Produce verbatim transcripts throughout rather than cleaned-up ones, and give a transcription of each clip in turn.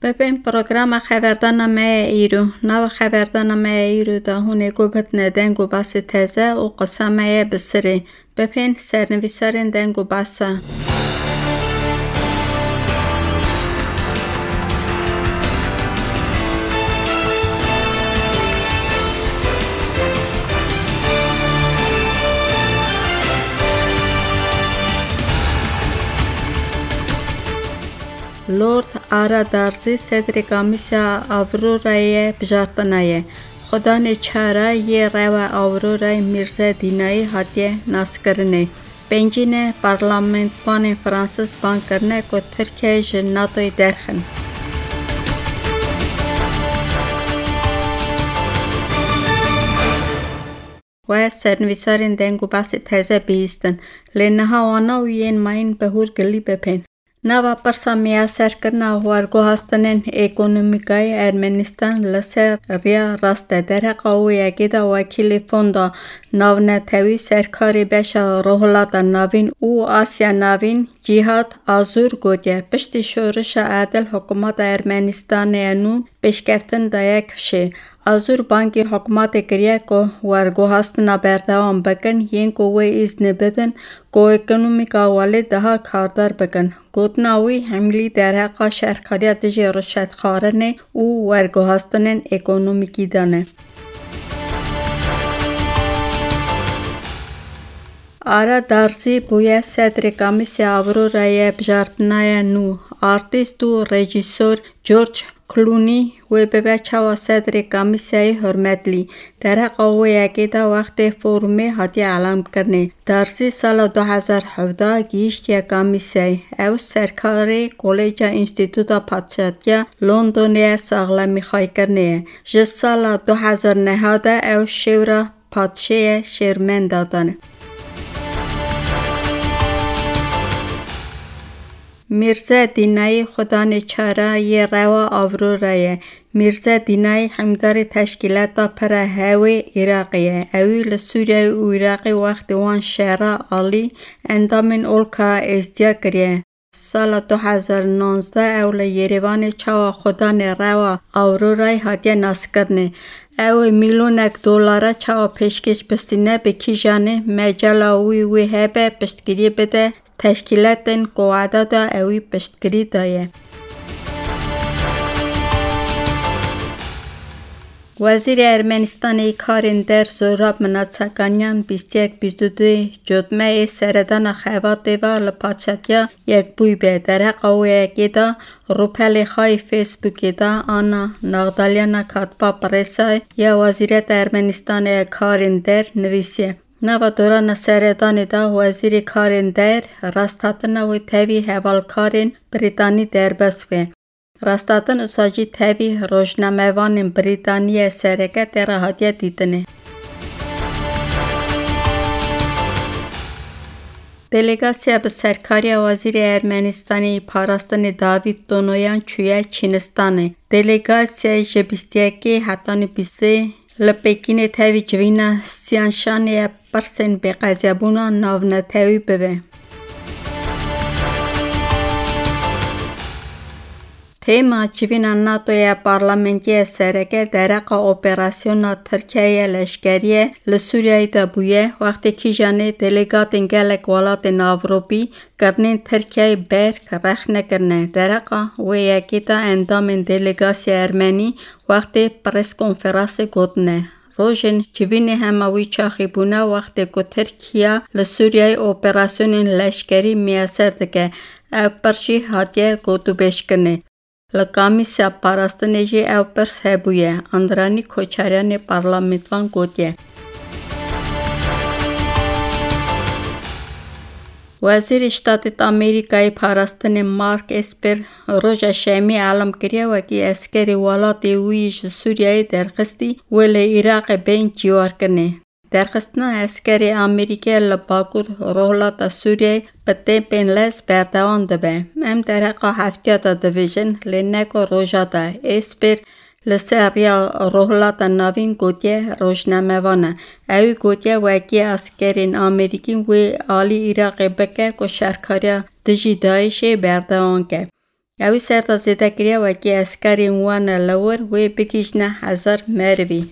ببین پروگرام خبردارنامه ایرو نو خبردارنامه ایرو دا هونه گوبت ندنگو باس تازه و قسمه بسری ببین سرنویسارین دنگو باسا لورد آرا دارزی صدر کمیسیا آورورای بجارتنایه خدا نچاره یه روا آورورای میرزا دینایی هاتیه ناس کرنه پنجینه پارلمنت پان فرانسیس بان کرنه که ترکیه جناتوی درخن و سرنویسارین دنگو باسی تازه بیستن لنها وانا وین ماین بهور گلی بپین نوا پرسا میاسر کرنا ورگو هستنن اکونومیکای ارمنستان لسر ریا راست در قوی اگیدا وکیل فوندا ناونه تاوی سرکاری بشا روحلات ناوین او آسیا ناوین جهاد آزور گودیه پشت شورش عادل حکومت ارمنستان انون پیشکفتن دایک فشه آزور بانکی حکومت گریه که ورگو هستنا بردوام بکن ین کوه ایزنی بدن که اکنومیکا والی ده کاردار بکن گوتناوی حملی در حقا شرکاری دجی رشد خارنه او ورگو هستنن اکنومیکی دانه آرا دارزی بویا صدر کمیسیا آورورای بجارتنای نو آرتیست و رژیسور جورج کلونی و بچه و صدر کمیسیای حرمتلی در قوه یکیدا وقت فورمه هاتی علم کرنه دارزی سال دو هزار و هفده گیشت یا کمیسیای او سرکاری کلیج انستیتوتا پادشاتیا لندنیا ساغلمی خواهی کرنه جز سال دو هزار و نه او شورا پادشه شیرمن دادنه میرزا دینایی خدا نچاره یه روا آورورایه میرزا دینایی همدار تشکیلات پر هوی عراقیه اویل سوریه و عراقی وقت وان شهر عالی اندامین اولکا ازدیا کریه سال دو هزار و نوزده اول یریوان چاوا خدا نروا آورورای هاتیه ناس کرنه او میلیونک دلاره چاوا پیشکش بستینه بکی جانه مجالا وی وی هبه پشتگیری بده تشکیلاتن قواعد دا اوی پشتگیری دایه وزیر ارمنستان کارین در زوراب مناطقانیان بیست یک بیست و دو جدمه سردان خواد و لپاچتیا یک بوی به در قوی اگیدا روپل خواهی فیسبوکی دا آنا نغدالیانا کاتبا پرسای یا وزیرت ارمنستان کارین در نویسیه نو دوران سردان دا وزیر کارین در راستاتن و تاوی حوالکارین بریتانی در بسوه راستاتن اساجی تاوی روشنامه‌وان بریتانی سرکه در هاتیه دیدنه دلیگاسیا به سرکاری وزیر ارمنستانی پاراستان داوید دونویان چویا چینستانه دلیگاسیا جبیستیاکی حتان بیسه لپیکین تاوی جوینا سیانشانی پرسن به قضیبونا ناونا تاوی ببه تیما جوینا ناتویا پارلمنتی سرکه درقا اپراسیون ترکیه لشکریه لسوریای دابویه وقتی که جانه دلیگات انگلک ولات ناوروپی کرنین ترکیه بر رخ نکرنه درقا و یکی تا اندام دلیگاسی ارمنی وقتی پرس کنفرانس گودنه روشن چوین هموی چاخی بونه وقتی که ترکیه لسوریای اپراسیون لشکری میاسر دکه او پرشی هاتیه گودو بشکنه لکامیسیا پاراستنیجی او پرس هبویه اندرانی کوچاریان پارلمنتوان گودیه وزیر شتات امریکای پاراستن مارک اسپر روژا شامی علم کریه وکی اسکری ولات ویج سوریای درخستی ولی عراق بین جوار کنه درخستنا اسکری امریکای لباکور روحلات سوریای بده بین لز بردوان دبه ام درقا هفتیات دویژن لنکو روژا دا اسپر لسریا روحلات ناوین گوتیه روشنامه‌وانه اوی گوتیه وکی اسکرین امریکی و آلی عراق بکه که شرکاریا دجی دایشه بردوان که اوی سرتا زیده کریا وکی اسکری وان لور وی بکیشنه هزار مروی.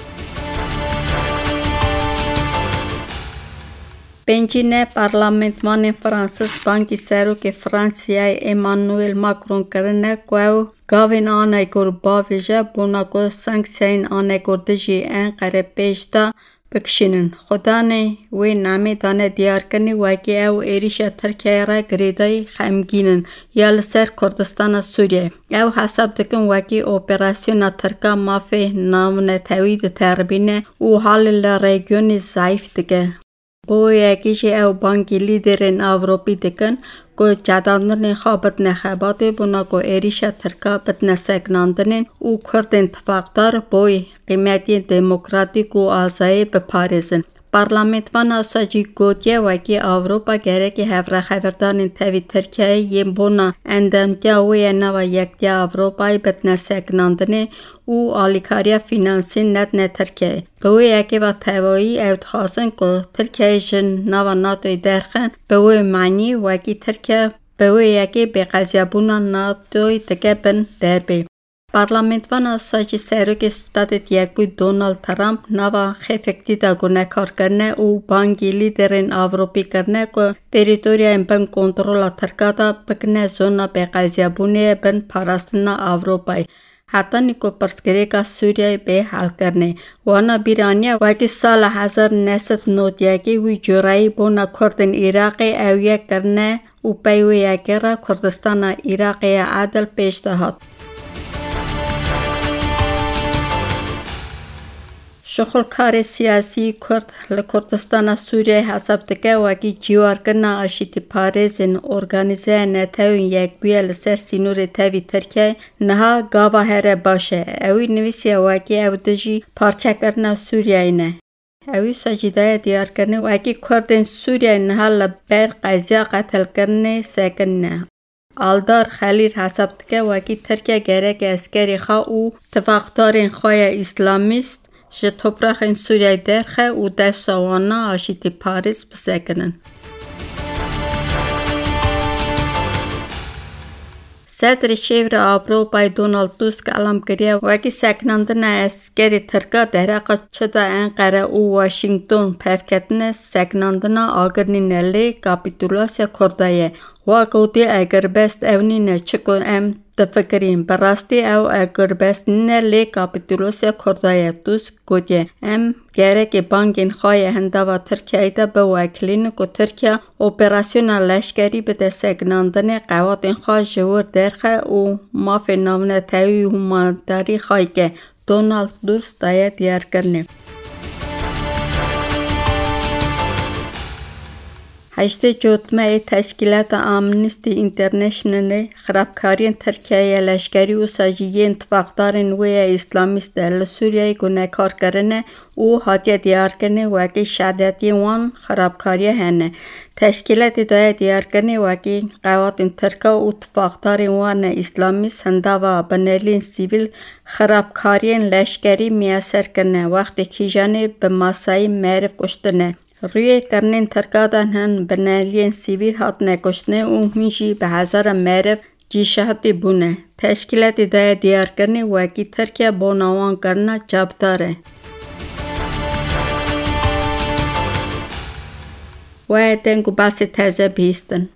پنجینه پارلمانتمان فرانسیس بانکی سروک فرانسیای ایمانوئل ماکرون کرنه کو گاوین آنای کور باویجه بونا کو سانکسین آنای کور دجی این قره پیشتا بکشینن. خدا نه وی نامی دانه دیار کنی وکی او ایریش ترکیه را گریدای خمگینن یا لسر کردستان سوریه. او حساب دکن وکی اپراسیون ترکا مافی نامن توید تربینه و حال لرگیونی ضعیف دکه. بوی یکیش او بانکی لیدرین آوروپی دکن که جداندن خوابت نخباته بنا که ایریش ترکا بد نسکناندنین او کرد اتفاقدار بوی قیمتی دموکراتیک و آزایی بپارزن. پارلمانتوان آساجی گوتیه وکی آوروپا گره که هفره خبردان تاوی ترکیه یم بونا اندامتیا وی نوا یکتیا آوروپای بد نسکناندنه او آلیکاریا فینانسی ند نه ترکیه. بوی یکی و تاوی اوت خواستن که ترکیه جن نوا ناتوی درخن بوی معنی وکی ترکیه بوی یکی به قضیه بونا ناتوی تکبن دربی. پارلمانتوان آساجی سروک استاد یکوی دونالد ترامپ نوا خفکتی دا گونه کار کرنه او بانکی لیدرین آوروپی کرنه که تریتوریا این بن کنترول ترکا دا بکنه زونا به قضیه بونه بن پاراستنا آوروپای. حتی نیکو پرسکری کا سوریای به حل کرنه. وانا بیرانیا وکی سال هزار نست نوت یکی وی جورایی بونا کردن عراقی اویه کرنه او پیوی یکی را کردستان عراقی عادل پیش دهد. شغل کار سیاسی کرد لکردستان سوریه حساب دکه وکی جیوار کنا آشیتی پارزن ارگانیزه نتاوین یک بیل سر سینور تاوی ترکیه نها گاوا هره باشه. اوی نویسی وکی او دجی پارچه کرنا سوریه نه. اوی سجیده دیار کرنه وکی کردن سوریه نها لبر قضیه قتل کرنه سکن نه. آلدار خلیل حساب دکه وکی ترکیه گره که اسکری خواه او تفاقدارین خواه اسلامیست جه توپراخ این سوریه درخه و دست وانا آشیتی پاریس بسکنن. صدر شیور آوروپای دونالد توسک علم کریه وکی سکناندن اسکری ترکا درقا چدا انقره او واشنگتن پفکتن سکناندن آگرنی نلی کاپیتولاسیا کردایه و گوتی اگر بست اونی نچکن ام تفکرین براستی او اگر بست نلی کاپیتولاسیا کردایه توسک گوتی ام گره که بانگین خواهی هنده و ترکیه دا به وکلین که ترکیه اپراسیون لشکری بده سکناندن قوات خواه جور درخه او مافی نامنه تاوی همانداری خواهی که دونالد دوست دایه دیار کرنه. هشت جوتمه تشکیلات آمنیستی اینترنشنل خرابکاری ترکیه لشکری و ساجیه اتفاقدارن وی اسلامیست در سوریه گناهکار کرنه او حادیه دیار کنه وکی شهادتی وان خرابکاری هنه. تشکیلات دای دیار کنه وکی قوات ترکا و اتفاقدار وان اسلامیست هنده و بنالین سیویل خرابکاری لشکری میاسر کنه وقتی کیجانه به مسایی معرف کشتنه. روی کرنین ترکادان هن بنالین سیویل هات نکشنه و میشی به هزار معرف جیشهاتی بونه. تشکیلات دای دیار کنه وکی ترکیه بوناوان کرنا جاب داره. و دنگو باسی تازه بیستن.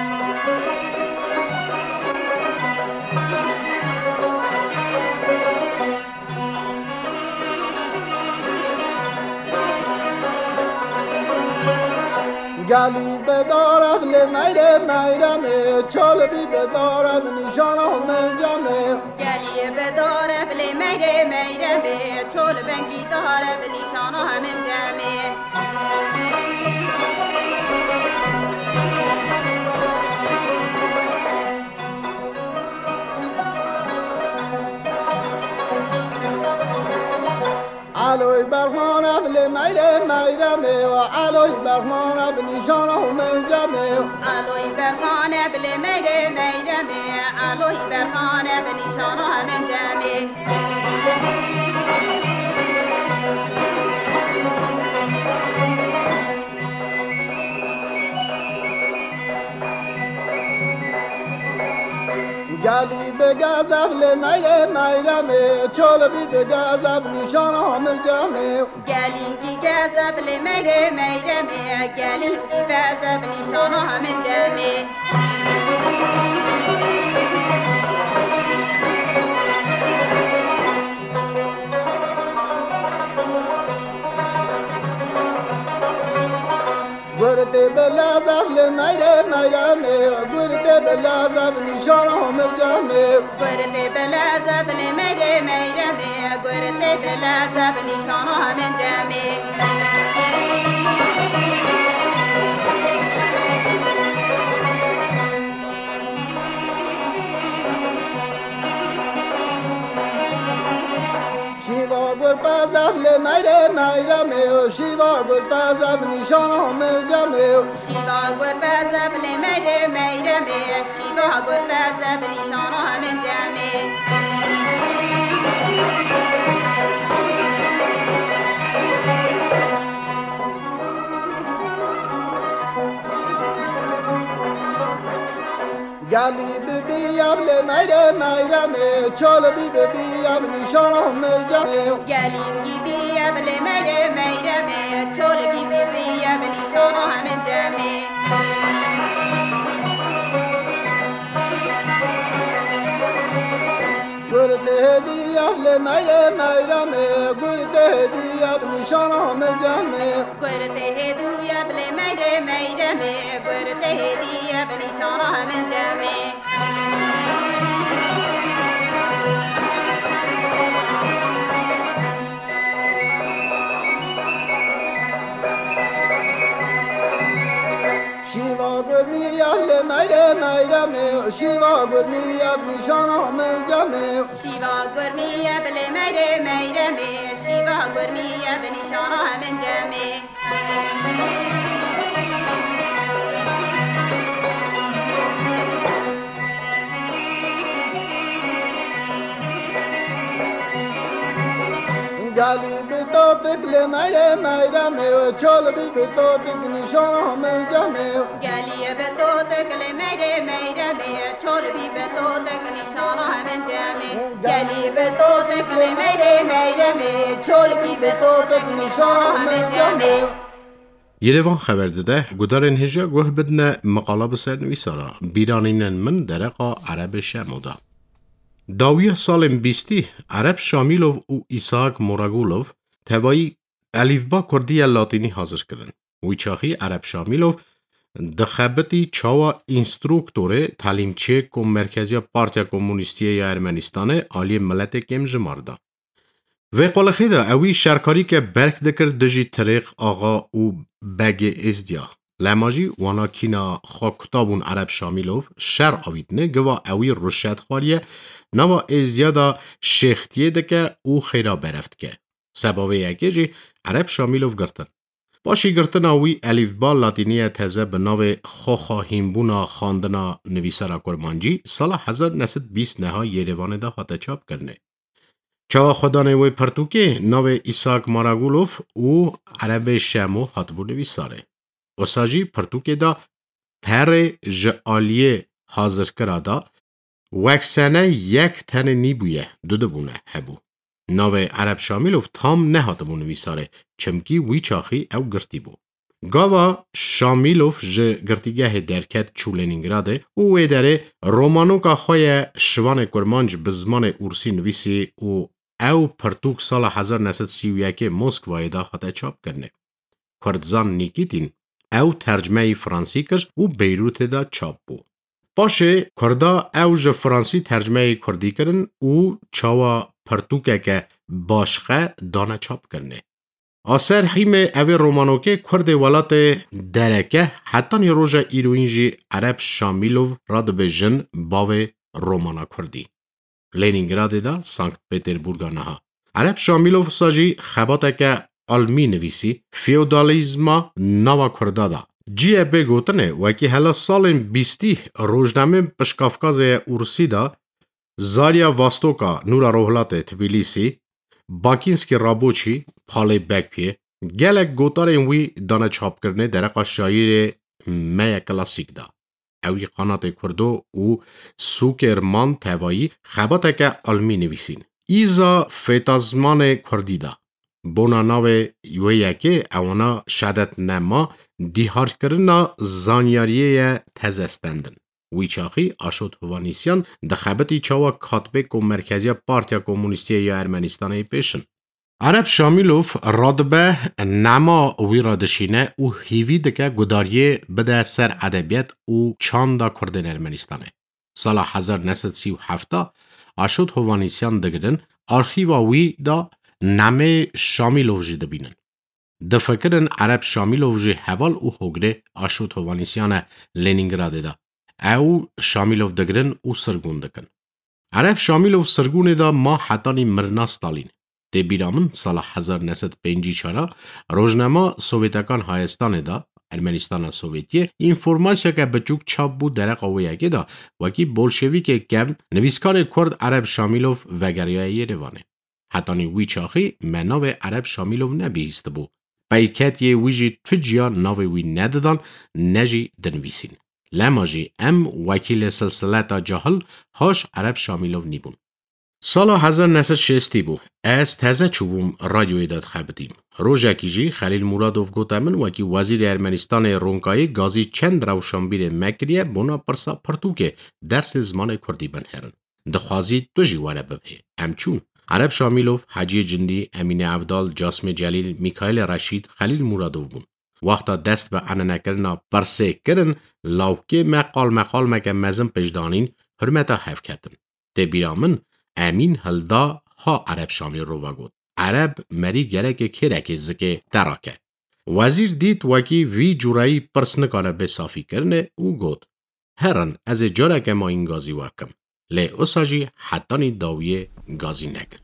گلی بدارم لمیره میرمه چال بی بدارم نشانه منجمه گلی بدارم لمیره میرمه چال بنگی دارم نشانه منجمه علوی برمانم لمیره میرمه و علوی برمانم نشانه منجمه علوی برمانم لمیره میرمه علوی برمانم نشانه منجمه بگذب لیمیره میرمه چول بی بگذب نشان همه جمعه گلینگی گذب لیمیره میرمه گلینگی بزب نشان همه جمعه گرده بلازب لیمیره میرمه گرده بلازب نشان همه جمعه گرده بلازب لیمیره میرمه گرده بلازب نشان همه جمعه شیوا گر بازب لیمیره میرمه شیوا گر بازب نشان همه جمعه شیوا گر بزب لیمیره میرمه شیوا گر بزب نشان همه جمعه گلی ببیاب لیمیره میرمه چول بی ببیاب نشان همه جمعه گلینگی بیاب لیمیره میرمه چول بی بی بیاب نشان همه جمعه گرده دیاب لیمیره میرمه گرده دیاب نشان همه جمعه گرده هدویاب لیمیره میرمه گرده هدیاب نشان همه جمعه شیوا گر میاب لیمیره میرمه شیوا گر میاب نشان همه جمعه شیوا گر میاب لیمیره میرمه شیوا گر میاب نشان همه جمعه گلی به تو تک لیمیره میرمه چول بی به تو تک نشان همه جمعه گلیه به تو تکل میره میره میره چول بی به تو تک نشان همه جمعه گلی به تو تکل میره میره میره چول بی به تو تک نشان همه جمعه Երևան խավերդը գուդարեն հեժա գոհ բդնա մقاله بسرنویسارا بیرانینن من درقا عرب شمودا داویه سالم بیستی عرب شامیلوف و ایساق موراگولوف توایی الیفبا کردی لاتینی حاضر کردن ویچاخی عرب شامیلوف دخبتی چاوا اینستروکتوره تعلیمچه کم مرکزی پارتیا کمونیستیه ارمنستانه عالی ملت کم جمارده و قلخی دا اوی شرکاری که برک دکر دجی طریق آقا او بگ ازدیا لاماجی وانا کینا خا کتابون عرب شامیلوف شر آویدنه گوا اوی رشد خواریه نوا ازدیا دا شیختیه دکه او خیرا برفت که سباوه یکی جی عرب شامیلوف گرتن باشی گرتن اوی الیف با لاتینیه تزه بناو خوخا هیمبونا خاندنا نویسارا کرمانجی سال هزار و نهصد و بیست نها یریوان دا خاطا چاپ کرنه چاوا خدانه وی پرتوکه ناو ایساق ماراگولوف او عرب شامو هاتبو نویساره اساجی پرتوکه دا پر جعالیه حاضر کرادا وکسانه یک تن نیبویه دو دبونه هبو ناو عرب شامیلوف تام نه هاتبو نویساره چمکی وی چاخی او گرتی بو گاوا شامیلوف ج گرتیگه درکت چولنینگراده او ویداره رومانوکا خوی شوان کرمانج بزمان ارسی نویسی او او پرتوک سال هزار و نهصد و سی و یک مسکوای دا خطا چاپ کرنه کردزان نیکیتین او ترجمه فرانسی کرد و بیروت دا چاپ بو باشه کردا او ج فرانسی ترجمه کردی کرن او چاوا پرتوکه که باشقه دانه چاپ کرنه آسر حیم اوی رومانوکه کرد ولات درکه حتی نی روژا ایروینجی عرب شامیلوف راد به جن باو رومانا کردی. لینینگراد دا سانکت پتربورگا نها. عرب شامیلوف ساجی خباته که علمی نویسی فیودالیزما نوا کرده دا. جیه بگوتنه وکی هلا سال بیستی روزنامه پشکافکاز ارسی دا زاریا واستوکا نورا روحلات تبیلیسی باکینسکی رابوچی پاله بکپیه گلک گوتار وی دانه چاپ کرنه درقا شایر میا کلاسیک دا. اوی قنات کردو و سوکرمان تاوایی خباته که علمی نویسین. ایزا فیتازمان کردی دا. بونا ناو یویه که اونا شدت نما دیهار کرنا زانیاریه تزستندن. ویچاقی آشود هوانیسیان دخبتی چاوا کاتبک و مرکزی پارتیا کمونیستی یا ارمنستانه پیشن. عرب شامیلوف رادبه نما وی رادشینه و هیوی دکه گداریه بده سر ادبیت و چاندا کردن ارمنستانه. سال هزار و نهصد و سی و هفت آشود هوانیسیان دگرن آرخیوا وی دا نمه شامیلوف جی دبینن. دفکرن عرب شامیلوف جی حوال و هوگره آشود هوانیسیان لینینگراده دا. او شامیلوف دگرن و سرگون دکن. عرب شامیلوف سرگون دا ما حتانی مرنا ستالین. ده بیرامن سال هزار و نهصد و پنج و چهار روزنامه سوویتکان هایستان دا ارمنستان سوویتی اینفورماسیا که بچوک چاپ بود در قویه که دا وکی بولشویک گون نویسکار کرد عرب شامیلوف وگریای یروانه. حتانی وی چاخی مناو عرب شامیلوف نبیست بو. بیکت یه ویجی تجیا ناو وی ندادان نجی دنویسین. لما جی ام وکیل سلسلتا جهل هاش عرب شامیلوف نیبون. سال هزار و نهصد و شصت بو. از تازه چوبم رادیوی داد خبریم. روزکی جی خلیل مرادوف گوتامن وکی وزیر ارمنستان رونکای گازی چند روشنبیر مکریه بنا پرسا پرتوکه درس زمان کردی بنهرن. دخوازی دو جواره ببه. همچون عرب شامیلوف، حاجی جندی، امین عبدال، جاسم جلیل، میکائیل رشید، خلیل مرادوف بون. وقتا دست به آن نکرنا پرسه کرن لاوکه مقال مقال مکه مزم پجدانین حرمتا حف کتن. ده بیرامن امین هلدا ها عرب شامیل رو وگود. عرب مری گرک کرک زکه دراکه. وزیر دید وکی وی جورایی پرس نکاره به صافی کرنه او گود. هرن از جرک ما این گازی وکم. لی اساجی حتانی داویه گازی نگر.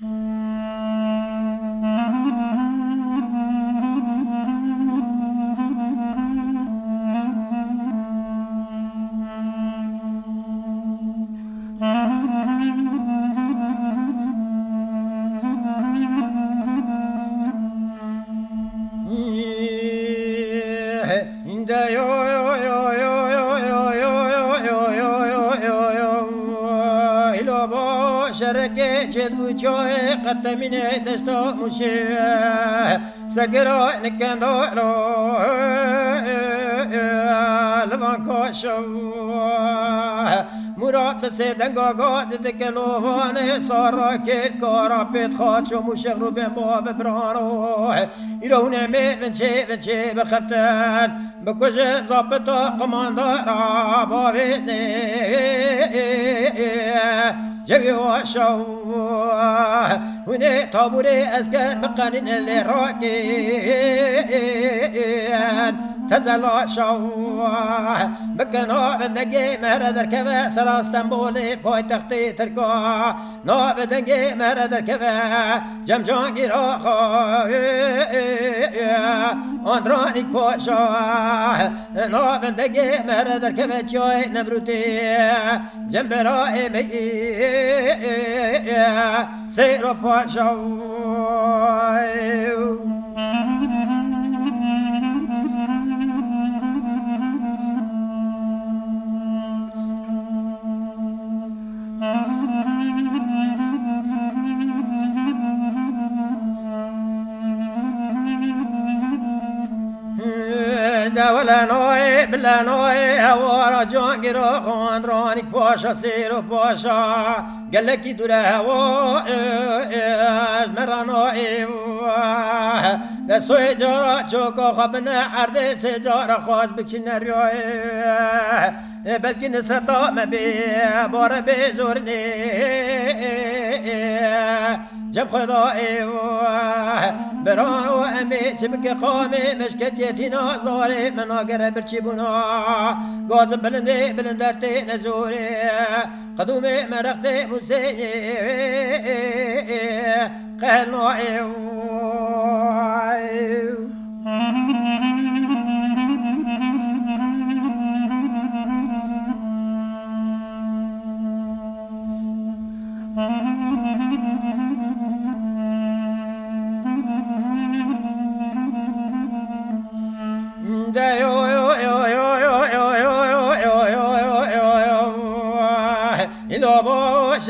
جای قطمینه دستا موشه سگرا نکندو لبان کاشو مراد بسه دنگا گاز دکلوان سارا که کارا پیت خاچو موشه رو به ما ببرانو ایرونه می ونچه ونچه بخفتن بکش زابطا قماندارا باویدنه جوی واشو هونه تابوره ازگر بقانین اللي راكين تزلا شو بكنا بدنجي مهر دركبه سرا استنبولي پای تختی ترکا نا بدنجي مهر دركبه جم جانگیر آخا آندرانیک پاشا نا بدنجي مهر دركبه جای نبروتی جم برای می سیر پاشا ولا نوي بلا نوي هوا جانگیر خواندرانیک پاشا سیر و پاشا گلکی دوره هوا از مرانوی دستوی جارا چوکا خبنه عرده سی جارا خواست بکشن ریای بلکی نسرتا مبی باره بی زورنی جب خدای بران و امی چبک قامی مشکتیتی نازاری مناگر برچی بونا گاز بلنده بلندرتی نزوری قدوم مرقتی موسیقی قلنائی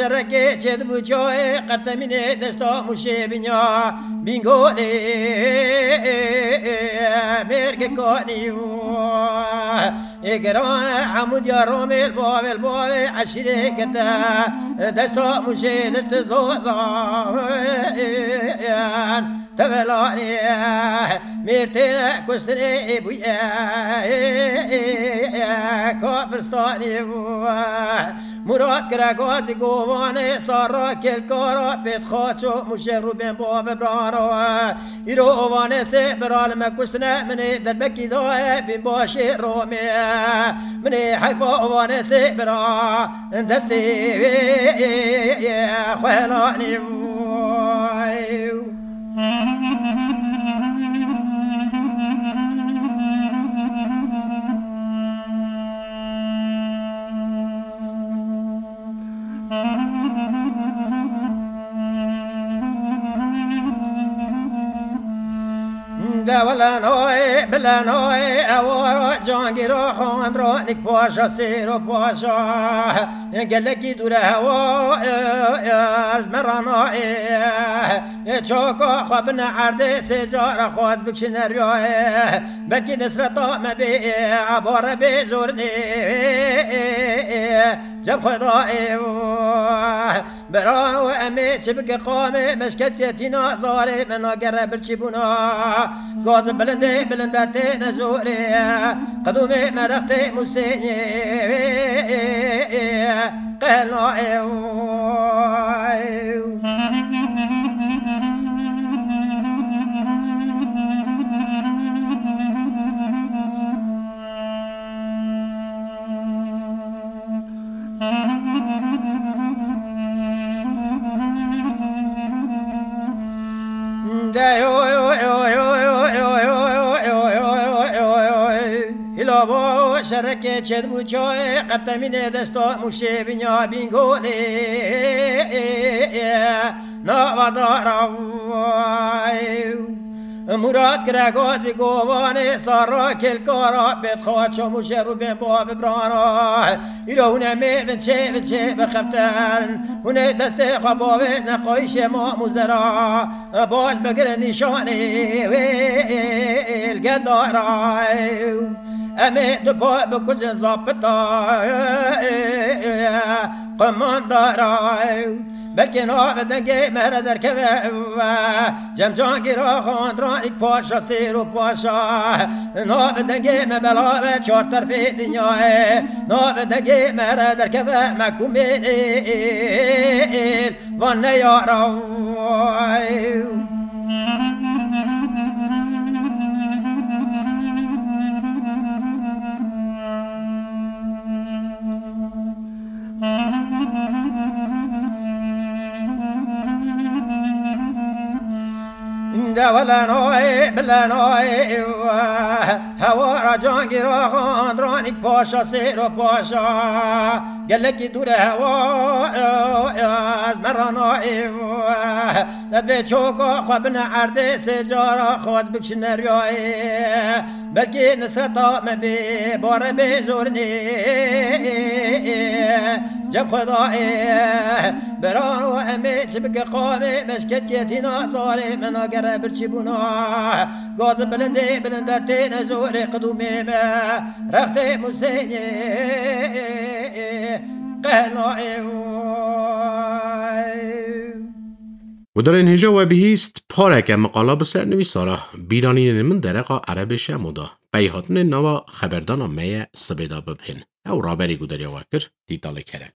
شرکه چه بچای قرتمینه دستا موشه بینیا بینگولی مرگ کانیو اگران عمود یا رومیل باویل باوی عشیره کتا دستا موشه دست زوزان تولانی میرتین کشتنی بویا کافرستانی مراد کرا گازی گوانه سارا کل کارا پیت خاچو موشه رو بین باو برانو ایرو اوانه سه برال مکشتنه منی در بکی دای بین باشی رومی منی حیفا اوانه سه برا دستی خوالانی دولانوی بلانوی اوارا جانگیرا خاندرا نک پاشا سیرو پاشا گلکی دور هوا از مرانوی چوکا خوابن عرده سجارا خواست بکشن ریوی بلکی نسرطا مبی عبار بزورنی جب خدای براو امی چبک قامه مشکتی نازاره منا گره برچی بونا گاز بلنده بلندرته نزوری قدوم مرخته موسینی قلعه شرکه چد بوچای قرتمینه دستا موشه بینیا بینگولی نواداراوی مراد کرا گازی گوانه سارا کل کارا بیت خواچو موشه رو بین باو برانو ایرو هونه میون چه و چه بخفتن هونه دست خواباوه نقایش ما مزرا باش بگر نشانه ویل گدارای امی دو پای بکش زابطا قمان دارای بلکه ناو دنگه مهره در که جم جانگیرا خاندران ایک پاشا سیرو پاشا ناو دنگه مبلاوه چار طرف دنیاه ناو دنگه مهره در که مکوم بیل وان نیاراوی دولانوی بلانوی هوا جانگیرا خاندران ایک پاشا سیرو پاشا گلکی دور هوا از مرانوی لدوی چوکا خوابن عرده سجارا خواست بکشن ریوی بلکی نصرتا مبی بار بزورنی جب خدای برانو امی چبک قامه مشکتی نازاره منا گره برچی بونا گاز بلنده بلندرته نزور قدومه ما رخت موسینی قهنای و در این هجا و بهیست پارک مقاله بسر نویسارا بیرانین من درقا عرب شمودا بیهاتن نوا خبردان میه سبیدا ببهن او رابری گودریا وکر دیدال کرد.